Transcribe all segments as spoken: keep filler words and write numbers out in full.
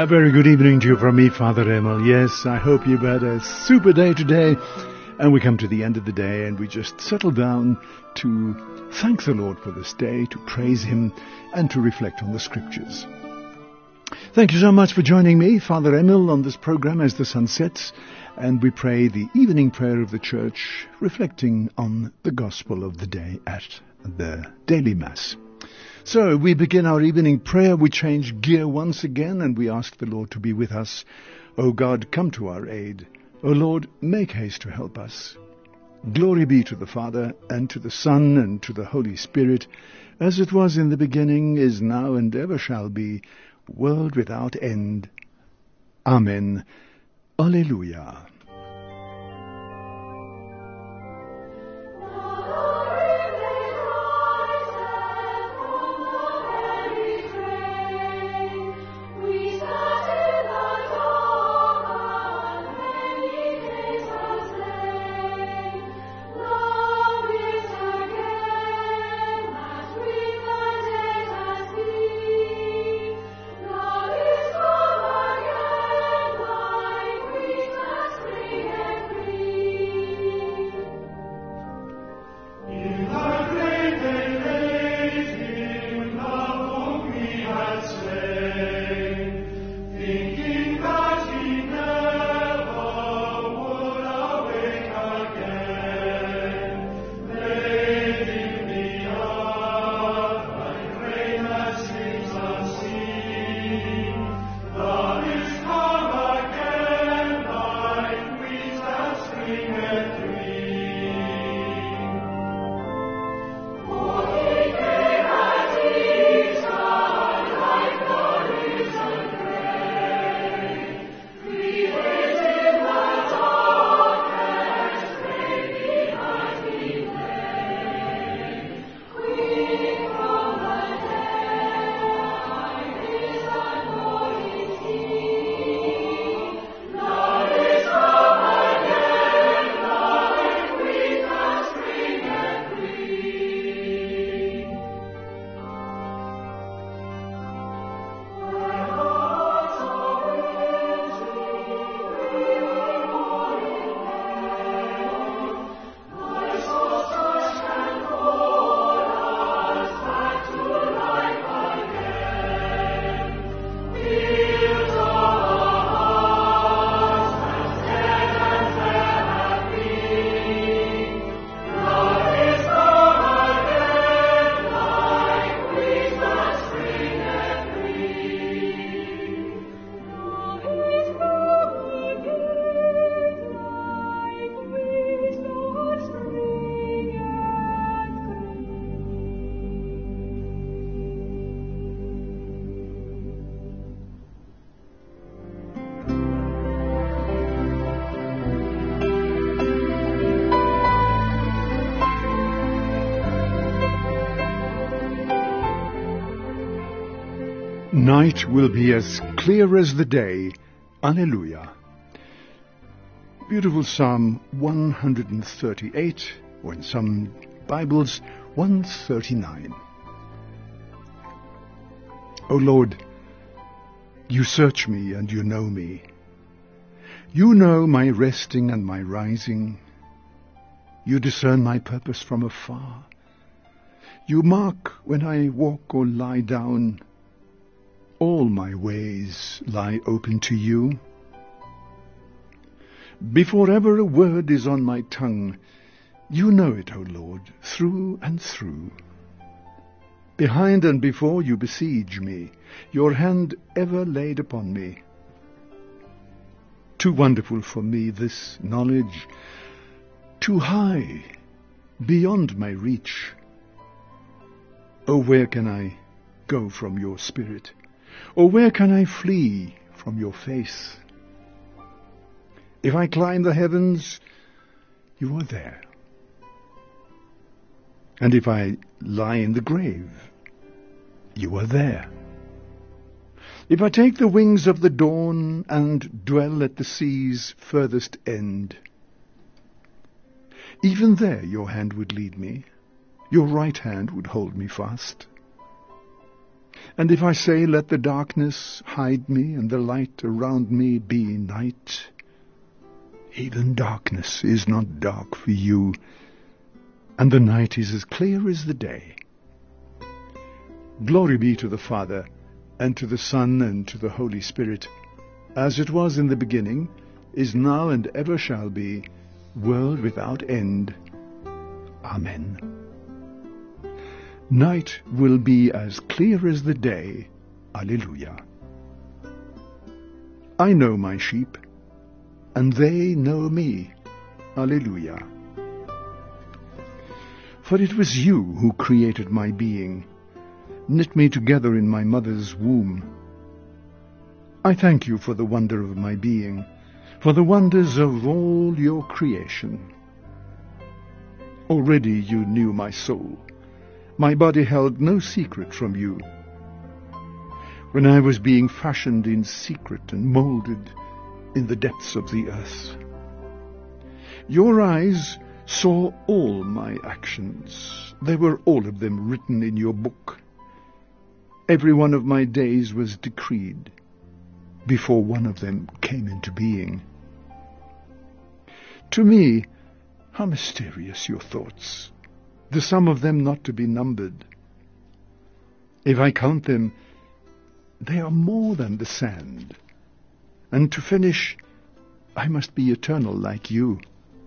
A very good evening to you from me, Father Emil. Yes, I hope you've had a super day today. And we come to the end of the day and we just settle down to thank the Lord for this day, to praise Him and to reflect on the Scriptures. Thank you so much for joining me, Father Emil, on this program as the sun sets. And we pray the evening prayer of the Church, reflecting on the Gospel of the day at the Daily Mass. So we begin our evening prayer. We change gear once again and we ask the Lord to be with us. O God, come to our aid. O Lord, make haste to help us. Glory be to the Father, and to the Son, and to the Holy Spirit, as it was in the beginning, is now, and ever shall be, world without end. Amen. Alleluia. Night will be as clear as the day. Alleluia. Beautiful Psalm one hundred thirty-eight, or in some Bibles, one thirty-nine. O Lord, you search me and you know me. You know my resting and my rising. You discern my purpose from afar. You mark when I walk or lie down. All my ways lie open to you. Before ever a word is on my tongue, you know it, O Lord, through and through. Behind and before you besiege me, your hand ever laid upon me. Too wonderful for me this knowledge, too high, beyond my reach. Oh, where can I go from your spirit? Or where can I flee from your face? If I climb the heavens, you are there. And if I lie in the grave, you are there. If I take the wings of the dawn and dwell at the sea's furthest end, even there your hand would lead me, your right hand would hold me fast. And if I say, let the darkness hide me, and the light around me be night, even darkness is not dark for you, and the night is as clear as the day. Glory be to the Father, and to the Son, and to the Holy Spirit, as it was in the beginning, is now, and ever shall be, world without end. Amen. Night will be as clear as the day. Alleluia. I know my sheep, and they know me. Alleluia. For it was you who created my being, knit me together in my mother's womb. I thank you for the wonder of my being, for the wonders of all your creation. Already you knew my soul. My body held no secret from you. When I was being fashioned in secret and molded in the depths of the earth, your eyes saw all my actions. They were all of them written in your book. Every one of my days was decreed before one of them came into being. To me, how mysterious your thoughts, the sum of them not to be numbered. If I count them, they are more than the sand. And to finish, I must be eternal like you.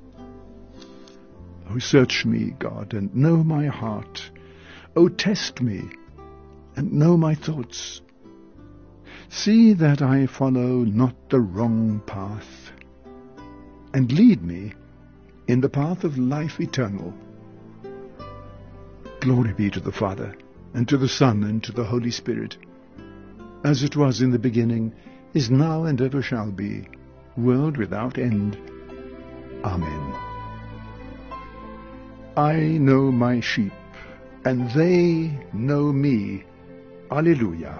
Oh, search me, God, and know my heart. Oh, test me, and know my thoughts. See that I follow not the wrong path, and lead me in the path of life eternal. Glory be to the Father, and to the Son, and to the Holy Spirit, as it was in the beginning, is now, and ever shall be, world without end. Amen. I know my sheep, and they know me. Alleluia.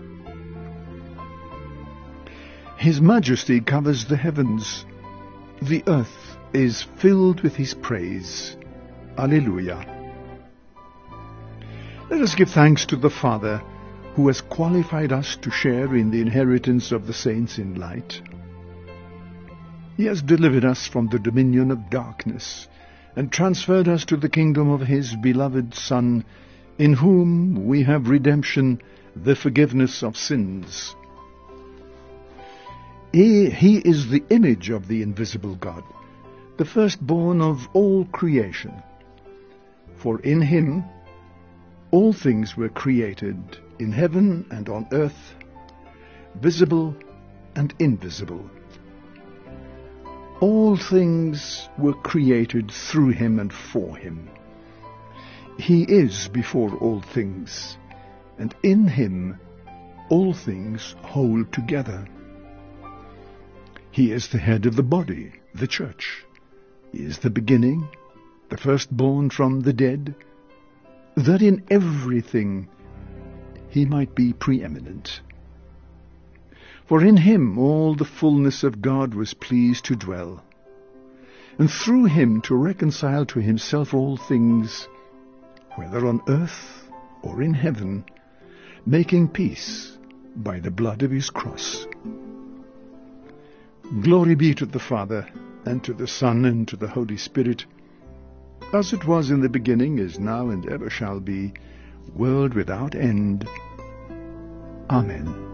His majesty covers the heavens. The earth is filled with his praise. Alleluia. Let us give thanks to the Father, who has qualified us to share in the inheritance of the saints in light. He has delivered us from the dominion of darkness, and transferred us to the kingdom of his beloved Son, in whom we have redemption, the forgiveness of sins. He, he is the image of the invisible God, the firstborn of all creation. For in him all things were created, in heaven and on earth, visible and invisible. All things were created through him and for him. He is before all things, and in him all things hold together. He is the head of the body, the church. He is the beginning, the firstborn from the dead, that in everything he might be preeminent. For in him all the fullness of God was pleased to dwell, and through him to reconcile to himself all things, whether on earth or in heaven, making peace by the blood of his cross. Glory be to the Father, and to the Son, and to the Holy Spirit, as it was in the beginning, is now, and ever shall be, world without end. Amen.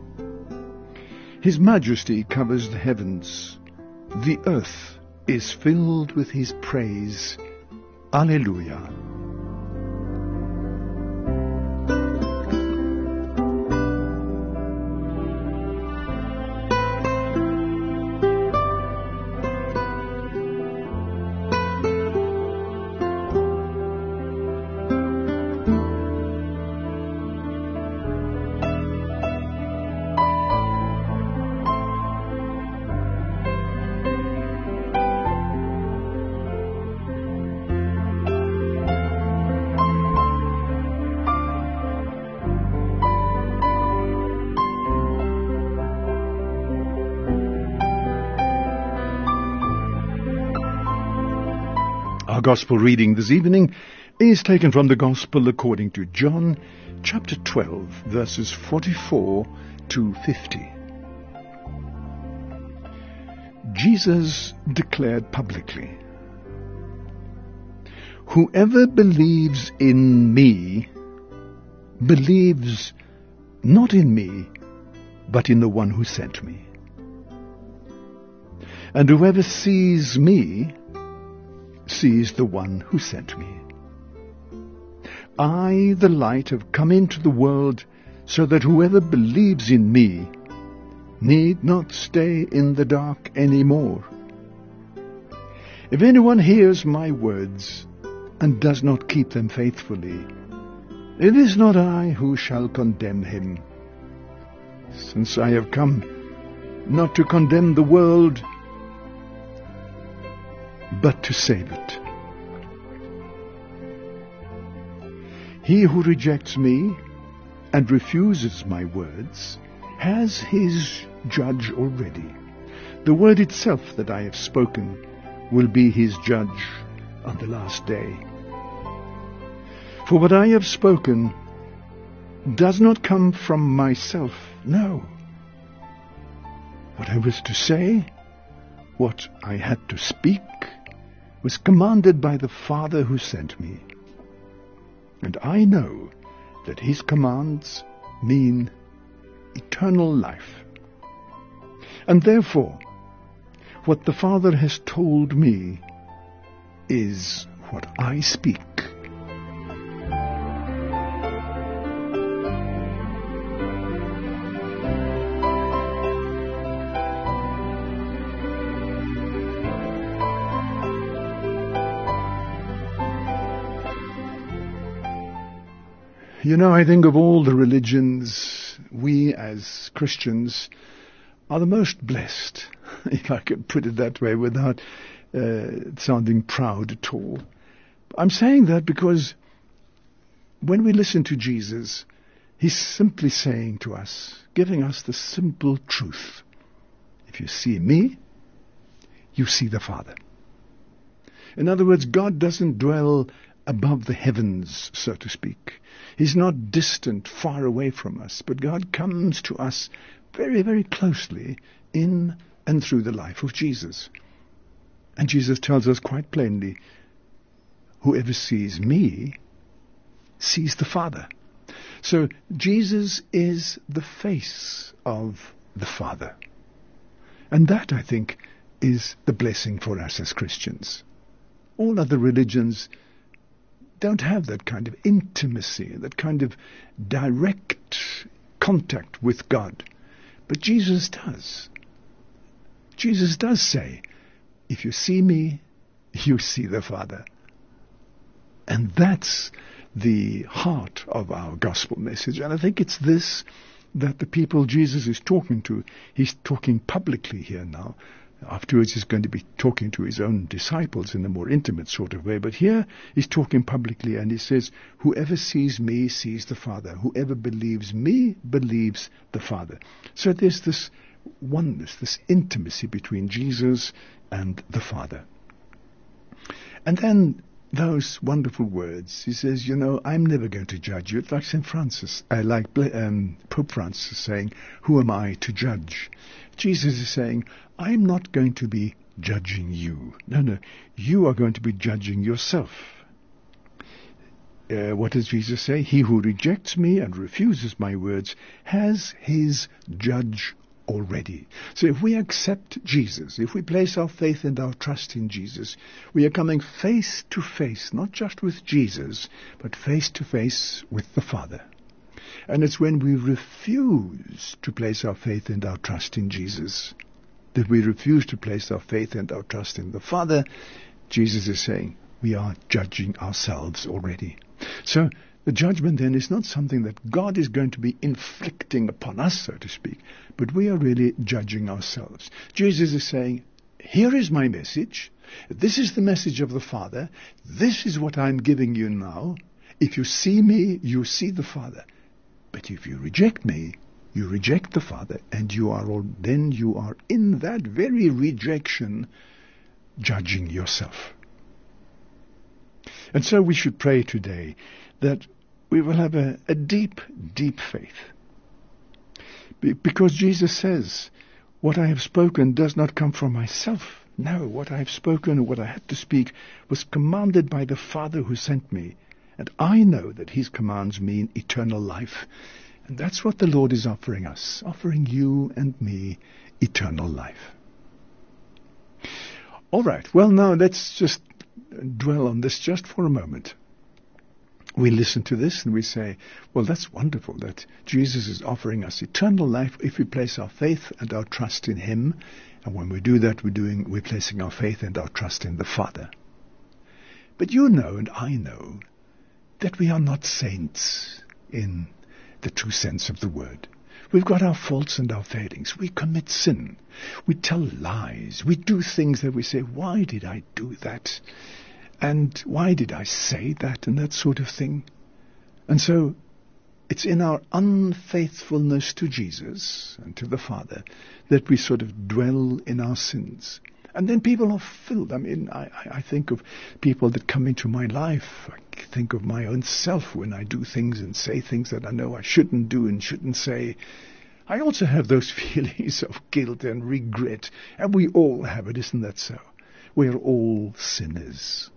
His majesty covers the heavens. The earth is filled with his praise. Alleluia. Our Gospel reading this evening is taken from the Gospel according to John, chapter twelve, verses forty-four to fifty. Jesus declared publicly, "Whoever believes in me believes not in me, but in the one who sent me. And whoever sees me sees the one who sent me. I, the light, have come into the world so that whoever believes in me need not stay in the dark any more. If anyone hears my words and does not keep them faithfully, it is not I who shall condemn him, since I have come not to condemn the world, but to save it. He who rejects me and refuses my words has his judge already. The word itself that I have spoken will be his judge on the last day. For what I have spoken does not come from myself, no. What I was to say, what I had to speak, was commanded by the Father who sent me. And I know that his commands mean eternal life. And therefore, what the Father has told me is what I speak." You know, I think of all the religions, we as Christians are the most blessed, if I could put it that way, without uh, sounding proud at all. I'm saying that because when we listen to Jesus, he's simply saying to us, giving us the simple truth. If you see me, you see the Father. In other words, God doesn't dwell above the heavens, so to speak. He's not distant, far away from us, but God comes to us very, very closely in and through the life of Jesus. And Jesus tells us quite plainly, whoever sees me sees the Father. So Jesus is the face of the Father. And that, I think, is the blessing for us as Christians. All other religions don't have that kind of intimacy, that kind of direct contact with God. But Jesus does. Jesus does say, if you see me, you see the Father. And that's the heart of our gospel message. And I think it's this that the people Jesus is talking to, he's talking publicly here now. Afterwards, he's going to be talking to his own disciples in a more intimate sort of way. But here, he's talking publicly, and he says, whoever sees me sees the Father. Whoever believes me believes the Father. So there's this oneness, this intimacy between Jesus and the Father. And then those wonderful words. He says, you know, I'm never going to judge you. It's like Saint Francis, I like um, Pope Francis saying, who am I to judge? Jesus is saying, I'm not going to be judging you. No, no, you are going to be judging yourself. Uh, what does Jesus say? He who rejects me and refuses my words has his judge already. So if we accept Jesus, if we place our faith and our trust in Jesus, we are coming face to face, not just with Jesus, but face to face with the Father. And it's when we refuse to place our faith and our trust in Jesus, that we refuse to place our faith and our trust in the Father, Jesus is saying, we are judging ourselves already. So the judgment then is not something that God is going to be inflicting upon us, so to speak, but we are really judging ourselves. Jesus is saying, here is my message. This is the message of the Father. This is what I'm giving you now. If you see me, you see the Father. But if you reject me, you reject the Father, and you are all, then you are in that very rejection judging yourself. And so we should pray today that we will have a, a deep, deep faith. Be- because Jesus says, what I have spoken does not come from myself. No, what I have spoken, what I had to speak, was commanded by the Father who sent me. And I know that his commands mean eternal life. And that's what the Lord is offering us, offering you and me eternal life. All right, well, now let's just dwell on this just for a moment. We listen to this and we say, well, that's wonderful that Jesus is offering us eternal life if we place our faith and our trust in him. And when we do that, we're doing, we're placing our faith and our trust in the Father. But you know and I know that we are not saints in the true sense of the word. We've got our faults and our failings. We commit sin. We tell lies. We do things that we say, why did I do that? And why did I say that and that sort of thing? And so it's in our unfaithfulness to Jesus and to the Father that we sort of dwell in our sins. And then people are filled. I mean, I, I think of people that come into my life. I think of my own self when I do things and say things that I know I shouldn't do and shouldn't say. I also have those feelings of guilt and regret. And we all have it, isn't that so? We are all sinners.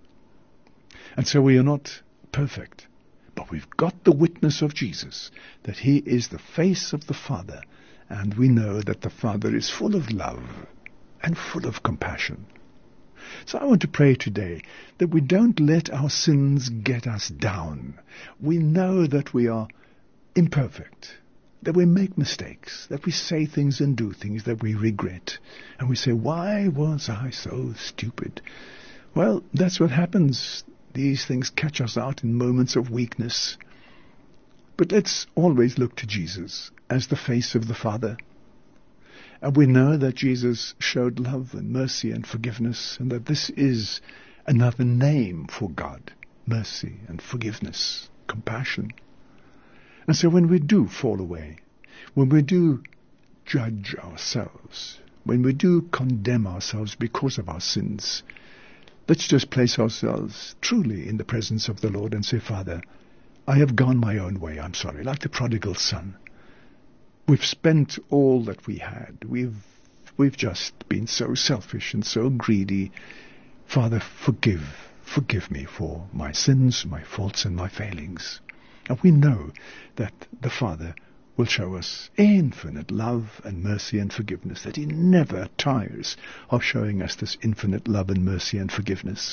And so we are not perfect. But we've got the witness of Jesus, that he is the face of the Father. And we know that the Father is full of love and full of compassion. So I want to pray today that we don't let our sins get us down. We know that we are imperfect, that we make mistakes, that we say things and do things that we regret. And we say, why was I so stupid? Well, that's what happens. These things catch us out in moments of weakness. But let's always look to Jesus as the face of the Father. And we know that Jesus showed love and mercy and forgiveness, and that this is another name for God, mercy and forgiveness, compassion. And so when we do fall away, when we do judge ourselves, when we do condemn ourselves because of our sins, let's just place ourselves truly in the presence of the Lord and say, Father, I have gone my own way, I'm sorry, like the prodigal son. We've spent all that we had. We've we've just been so selfish and so greedy. Father, forgive, forgive me for my sins, my faults and my failings. And we know that the Father will show us infinite love and mercy and forgiveness, that he never tires of showing us this infinite love and mercy and forgiveness.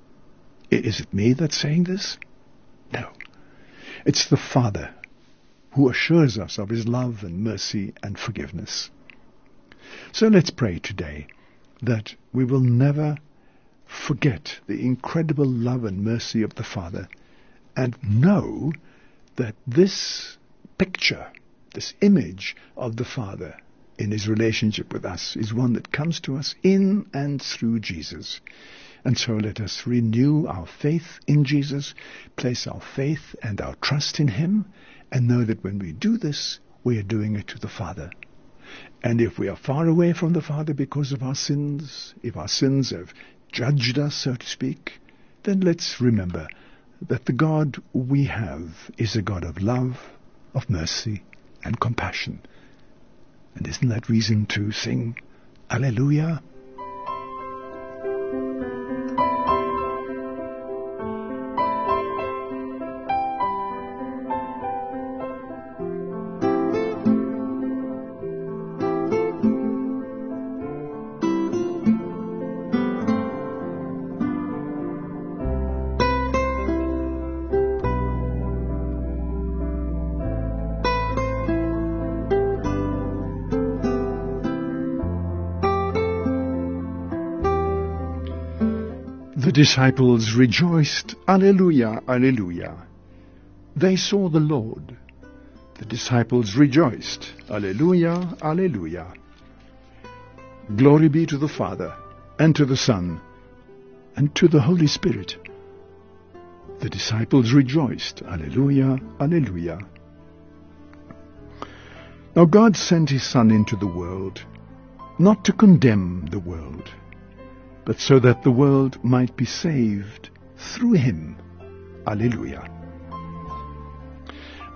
Is it me that's saying this? No. It's the Father who assures us of his love and mercy and forgiveness. So let's pray today that we will never forget the incredible love and mercy of the Father, and know that this picture, this image of the Father in his relationship with us is one that comes to us in and through Jesus. And so let us renew our faith in Jesus, place our faith and our trust in him, and know that when we do this, we are doing it to the Father. And if we are far away from the Father because of our sins, if our sins have judged us, so to speak, then let's remember that the God we have is a God of love, of mercy, and compassion. And isn't that reason to sing Alleluia? The disciples rejoiced, Alleluia, Alleluia. They saw the Lord. The disciples rejoiced, Alleluia, Alleluia. Glory be to the Father, and to the Son, and to the Holy Spirit. The disciples rejoiced, Alleluia, Alleluia. Now God sent his Son into the world, not to condemn the world, but so that the world might be saved through him. Alleluia.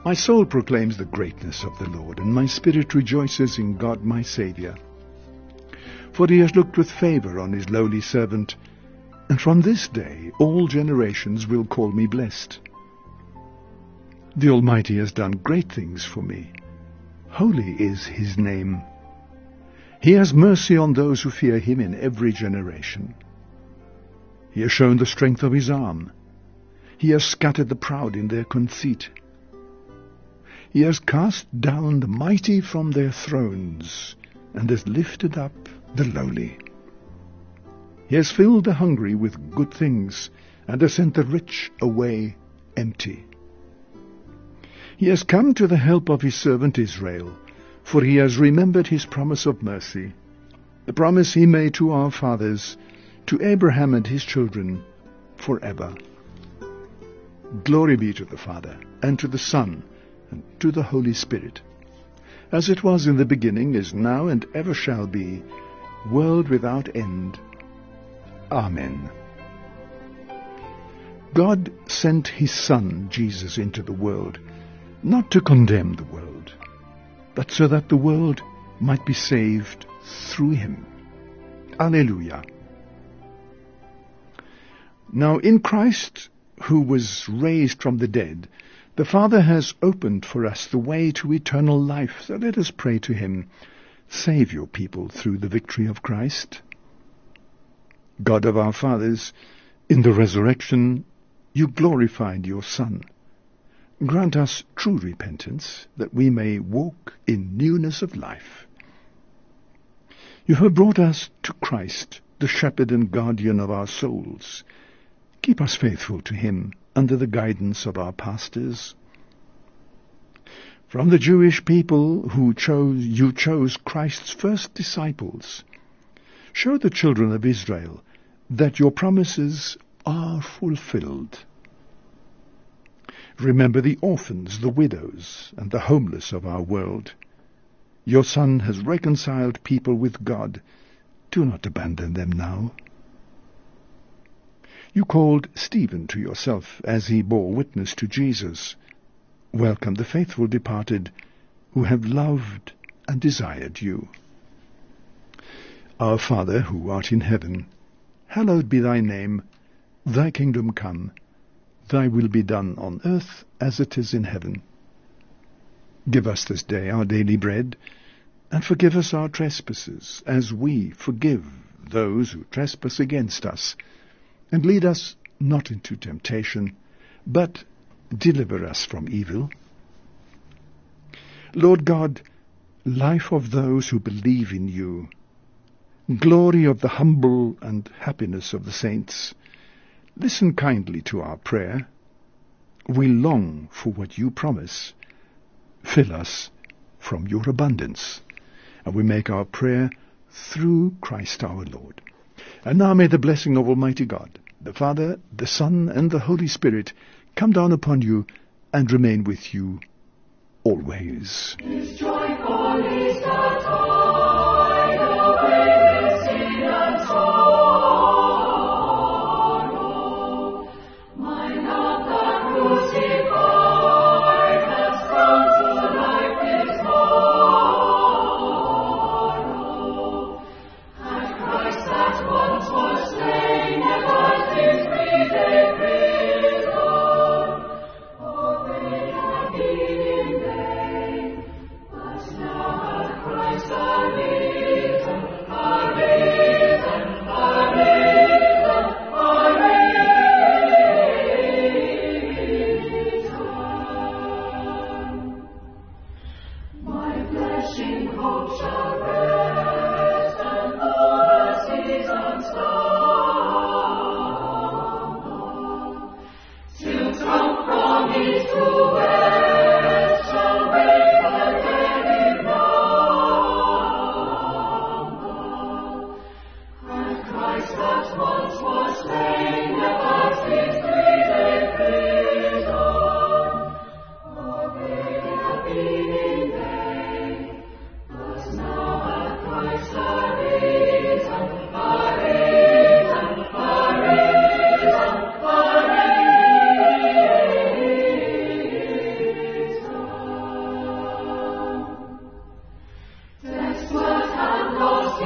My soul proclaims the greatness of the Lord, and my spirit rejoices in God my Saviour. For he has looked with favour on his lowly servant, and from this day all generations will call me blessed. The Almighty has done great things for me. Holy is his name. He has mercy on those who fear him in every generation. He has shown the strength of his arm. He has scattered the proud in their conceit. He has cast down the mighty from their thrones, and has lifted up the lowly. He has filled the hungry with good things, and has sent the rich away empty. He has come to the help of his servant Israel, for he has remembered his promise of mercy, the promise he made to our fathers, to Abraham and his children, forever. Glory be to the Father, and to the Son, and to the Holy Spirit, as it was in the beginning, is now, and ever shall be, world without end. Amen. God sent his Son, Jesus, into the world, not to condemn the world, but so that the world might be saved through him. Alleluia. Now in Christ, who was raised from the dead, the Father has opened for us the way to eternal life. So let us pray to him. Save your people through the victory of Christ. God of our fathers, in the resurrection you glorified your Son. Grant us true repentance, that we may walk in newness of life. You have brought us to Christ, the shepherd and guardian of our souls. Keep us faithful to him under the guidance of our pastors. From the Jewish people who chose, you chose Christ's first disciples. Show the children of Israel that your promises are fulfilled. Remember the orphans, the widows, and the homeless of our world. Your Son has reconciled people with God. Do not abandon them now. You called Stephen to yourself as he bore witness to Jesus. Welcome the faithful departed who have loved and desired you. Our Father, who art in heaven, hallowed be thy name. Thy kingdom come. Thy will be done on earth as it is in heaven. Give us this day our daily bread, and forgive us our trespasses, as we forgive those who trespass against us. And lead us not into temptation, but deliver us from evil. Lord God, life of those who believe in you, glory of the humble and happiness of the saints, listen kindly to our prayer. We long for what you promise. Fill us from your abundance. And we make our prayer through Christ our Lord. And now may the blessing of Almighty God, the Father, the Son, and the Holy Spirit come down upon you and remain with you always. His joy for his tide away with sin and sorrow. My love that crucified has come to life this morrow. And Christ that once was slain never did free their prison. Oh, they have been in vain, but now hath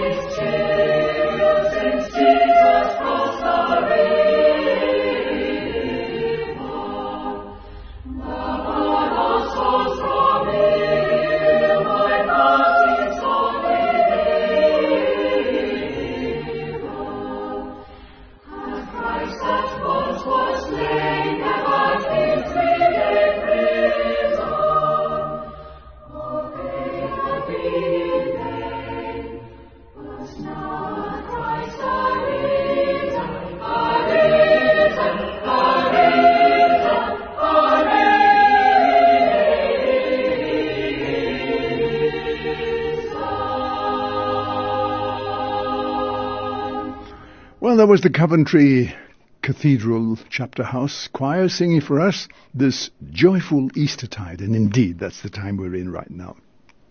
Well, that was the Coventry Cathedral Chapter House Choir singing for us this joyful Eastertide, and indeed that's the time we're in right now.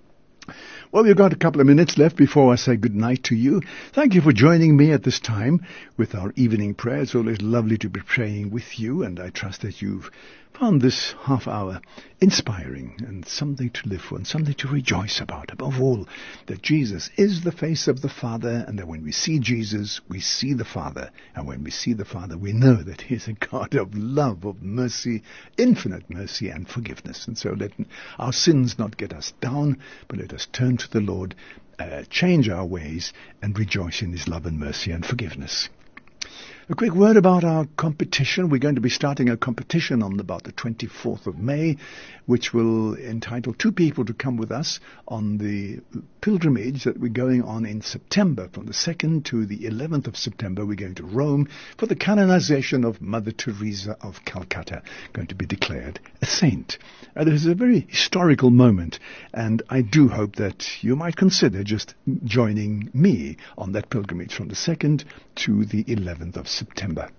Well, we've got a couple of minutes left before I say good night to you. Thank you for joining me at this time with our evening prayer. It's always lovely to be praying with you, and I trust that you've found this half hour inspiring and something to live for and something to rejoice about. Above all, that Jesus is the face of the Father, and that when we see Jesus, we see the Father. And when we see the Father, we know that he is a God of love, of mercy, infinite mercy and forgiveness. And so let our sins not get us down, but let us turn to the Lord, uh, change our ways, and rejoice in his love and mercy and forgiveness. A quick word about our competition. We're going to be starting a competition on about the twenty-fourth of May, which will entitle two people to come with us on the pilgrimage that we're going on in September. From the second to the eleventh of September, we're going to Rome for the canonization of Mother Teresa of Calcutta, going to be declared a saint. Uh, this is a very historical moment, and I do hope that you might consider just joining me on that pilgrimage from the second to the eleventh of September.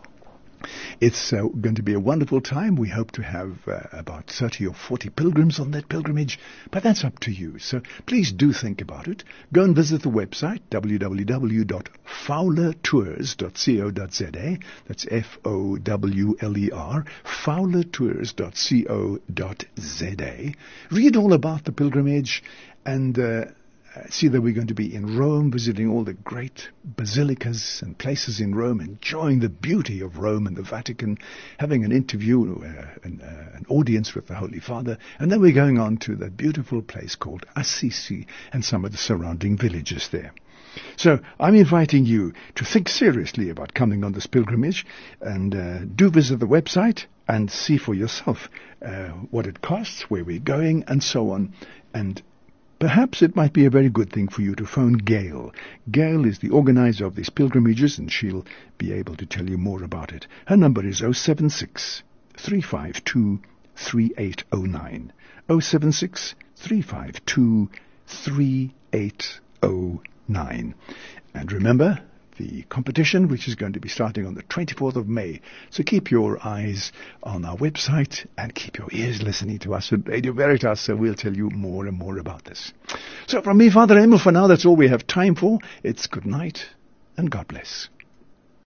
It's uh, going to be a wonderful time. We hope to have uh, about thirty or forty pilgrims on that pilgrimage, but that's up to you. So please do think about it. Go and visit the website, w w w dot fowler tours dot co dot z a. That's F O W L E R, fowler tours dot co dot z a. Read all about the pilgrimage and uh, Uh, see that we're going to be in Rome, visiting all the great basilicas and places in Rome, enjoying the beauty of Rome and the Vatican, having an interview, uh, an, uh, an audience with the Holy Father, and then we're going on to that beautiful place called Assisi and some of the surrounding villages there. So I'm inviting you to think seriously about coming on this pilgrimage, and uh, do visit the website and see for yourself uh, what it costs, where we're going, and so on. And perhaps it might be a very good thing for you to phone Gail. Gail is the organizer of these pilgrimages, and she'll be able to tell you more about it. Her number is oh seven six, three five two, three eight oh nine. oh seven six, three five two, three eight oh nine. And remember, the competition, which is going to be starting on the twenty-fourth of May. So keep your eyes on our website and keep your ears listening to us at Radio Veritas, so we'll tell you more and more about this. So from me, Father Emil, for now, that's all we have time for. It's good night and God bless.